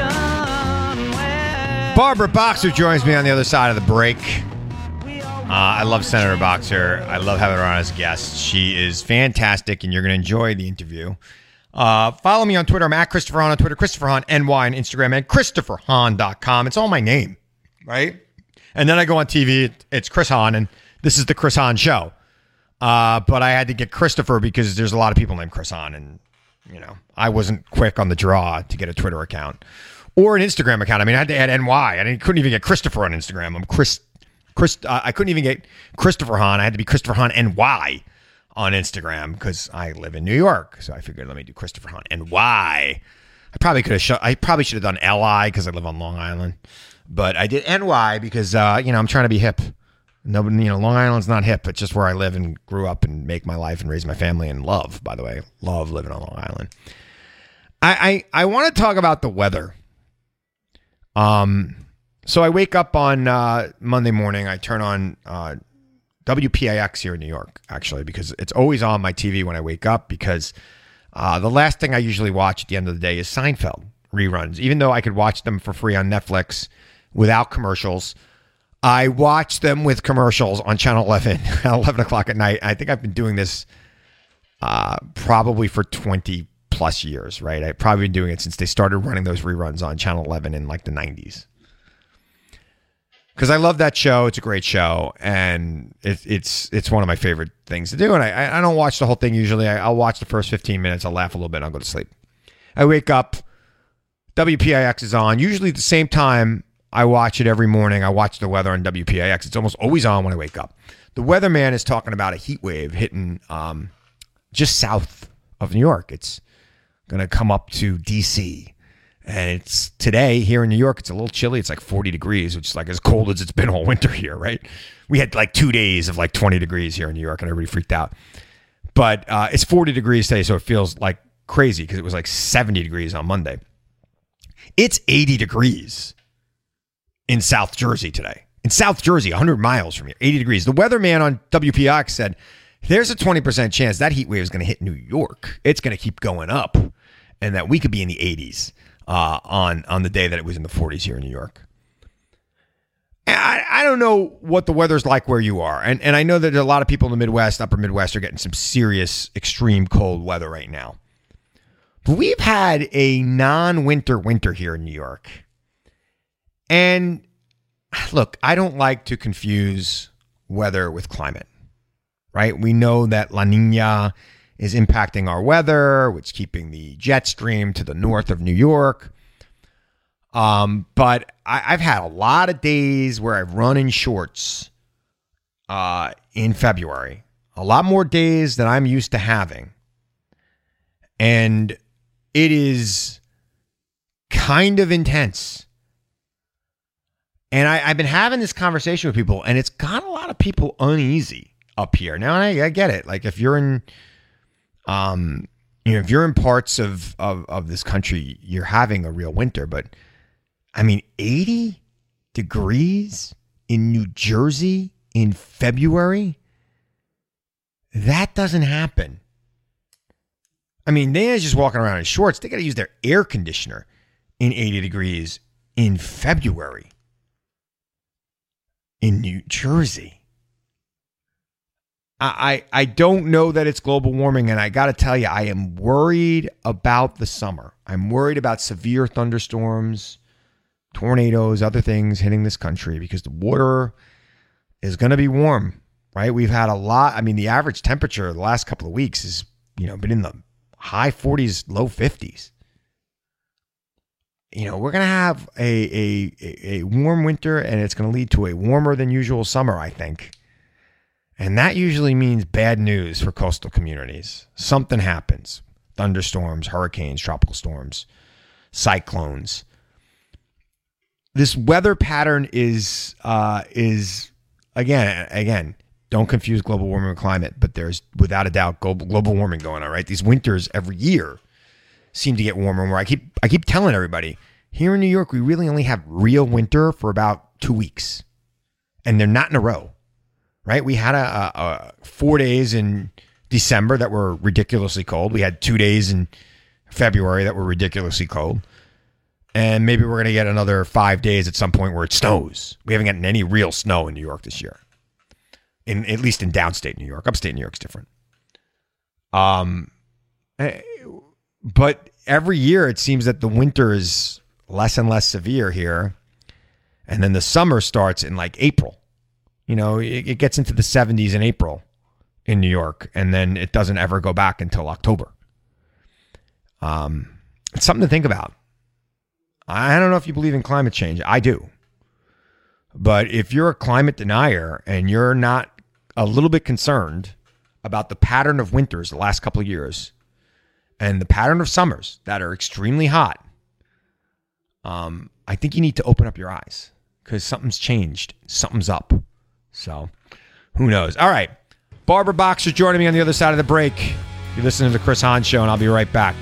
Barbara Boxer joins me on the other side of the break. Uh, I love Senator Boxer. I love having her on as a guest. She is fantastic, and you're going to enjoy the interview. Uh, follow me on Twitter. I'm at Christopher Hahn on Twitter, Christopher Hahn N Y on Instagram, and Christopher Hahn dot com. It's all my name, right? And then I go on T V. It's Chris Hahn, and this is the Chris Hahn Show. Uh, but I had to get Christopher because there's a lot of people named Chris Hahn, and you know I wasn't quick on the draw to get a Twitter account or an Instagram account. I mean, I had to add N Y. I didn't, couldn't even get Christopher on Instagram. I'm Chris. Chris, uh, I couldn't even get Christopher Hahn. I had to be Christopher Hahn N Y on Instagram because I live in New York. So I figured, let me do Christopher Hahn N Y. I probably could have. Sh- I probably should have done L I because I live on Long Island, but I did N Y because uh, you know I'm trying to be hip. Nobody, you know, Long Island's not hip. It's just where I live and grew up and make my life and raise my family and love. By the way, love living on Long Island. I I, I want to talk about the weather. Um. So I wake up on uh, Monday morning. I turn on uh, W P A X here in New York, actually, because it's always on my T V when I wake up because uh, the last thing I usually watch at the end of the day is Seinfeld reruns. Even though I could watch them for free on Netflix without commercials, I watch them with commercials on Channel eleven at eleven o'clock at night. I think I've been doing this uh, probably for twenty plus years, right? I've probably been doing it since they started running those reruns on Channel eleven in like the nineties. Because I love that show. It's a great show, and it, it's it's one of my favorite things to do. And I I don't watch the whole thing usually. I, I'll watch the first fifteen minutes. I'll laugh a little bit. I'll go to sleep. I wake up. W P A X is on. Usually at the same time I watch it every morning. I watch the weather on W P A X. It's almost always on when I wake up. The weatherman is talking about a heat wave hitting um, just south of New York. It's going to come up to D C And it's today here in New York, it's a little chilly. It's like forty degrees, which is like as cold as it's been all winter here, right? We had like two days of like twenty degrees here in New York and everybody freaked out. But uh, it's forty degrees today, so it feels like crazy because it was like seventy degrees on Monday. It's eighty degrees in South Jersey today. In South Jersey, one hundred miles from here, eighty degrees. The weatherman on W P A X said, there's a twenty percent chance that heat wave is going to hit New York. It's going to keep going up and that we could be in the eighties. Uh, on on the day that it was in the forties here in New York. I, I don't know what the weather's like where you are. And, and I know that a lot of people in the Midwest, upper Midwest, are getting some serious, extreme cold weather right now. But we've had a non-winter winter here in New York. And look, I don't like to confuse weather with climate, right? We know that La Nina is impacting our weather, which is keeping the jet stream to the north of New York. Um, but I, I've had a lot of days where I've run in shorts uh, in February. A lot more days than I'm used to having. And it is kind of intense. And I, I've been having this conversation with people, and it's got a lot of people uneasy up here. Now, I, I get it. Like if you're in, um, you know, if you're in parts of, of, of this country, you're having a real winter. But I mean, eighty degrees in New Jersey in February, that doesn't happen. I mean, they're just walking around in shorts. They got to use their air conditioner in eighty degrees in February in New Jersey. I, I, I don't know that it's global warming, and I got to tell you, I am worried about the summer. I'm worried about severe thunderstorms, tornadoes, other things hitting this country because the water is going to be warm, right? We've had a lot. I mean, the average temperature the last couple of weeks has, you know, been in the high forties, low fifties. You know, we're going to have a, a, a warm winter, and it's going to lead to a warmer than usual summer, I think. And that usually means bad news for coastal communities. Something happens. Thunderstorms, hurricanes, tropical storms, cyclones. This weather pattern is, uh, is again, again, don't confuse global warming with climate, but there's without a doubt global, global warming going on, right? These winters every year seem to get warmer and warmer. I keep, I keep telling everybody, here in New York, we really only have real winter for about two weeks. And they're not in a row, right? We had a, a, a four days in December that were ridiculously cold. We had two days in February that were ridiculously cold. And maybe we're going to get another five days at some point where it snows. We haven't gotten any real snow in New York this year. In at least in downstate New York. Upstate New York's different. Um, but every year it seems that the winter is less and less severe here. And then the summer starts in like April. You know, it, it gets into the seventies in April in New York. And then it doesn't ever go back until October. Um, it's something to think about. I don't know if you believe in climate change. I do. But if you're a climate denier and you're not a little bit concerned about the pattern of winters the last couple of years and the pattern of summers that are extremely hot, um, I think you need to open up your eyes because something's changed. Something's up. So who knows? All right. Barbara Boxer joining me on the other side of the break. You're listening to the Chris Hahn Show, and I'll be right back.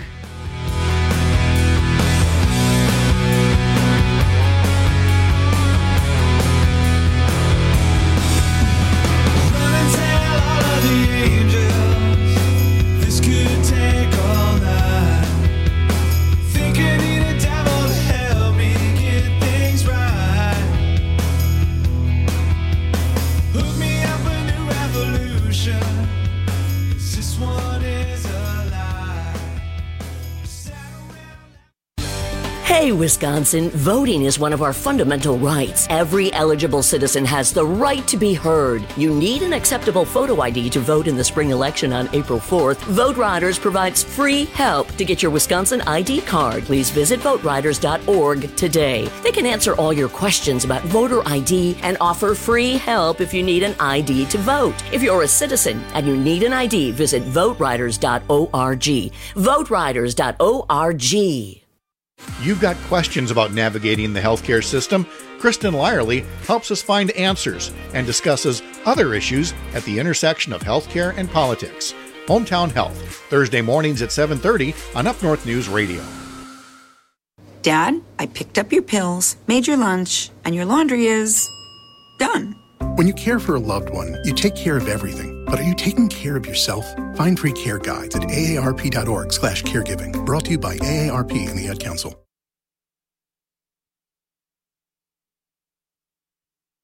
Hey, Wisconsin, voting is one of our fundamental rights. Every eligible citizen has the right to be heard. You need an acceptable photo I D to vote in the spring election on April fourth. Vote Riders provides free help to get your Wisconsin I D card. Please visit vote riders dot org today. They can answer all your questions about voter I D and offer free help if you need an I D to vote. If you're a citizen and you need an I D, visit vote riders dot org. vote riders dot org. You've got questions about navigating the healthcare system? Kristen Lyerly helps us find answers and discusses other issues at the intersection of healthcare and politics. Hometown Health, Thursday mornings at seven thirty on Up North News Radio. Dad, I picked up your pills, made your lunch, and your laundry is done. When you care for a loved one, you take care of everything. But are you taking care of yourself? Find free care guides at A A R P dot org slash caregiving. Brought to you by A A R P and the Ad Council.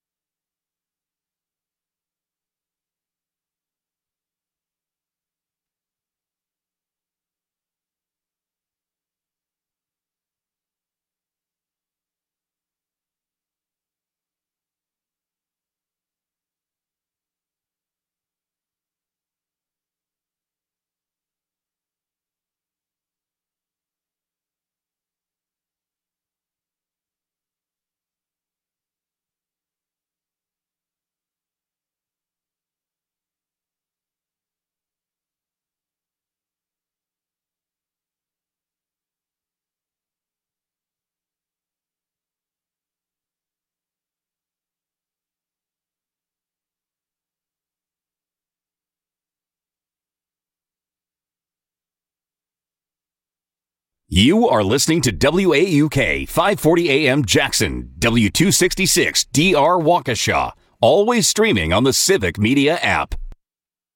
You are listening to W A U K five forty A M Jackson, W two sixty-six five forty A M Jackson, W two sixty-six D R Waukesha. Always streaming on the Civic Media app.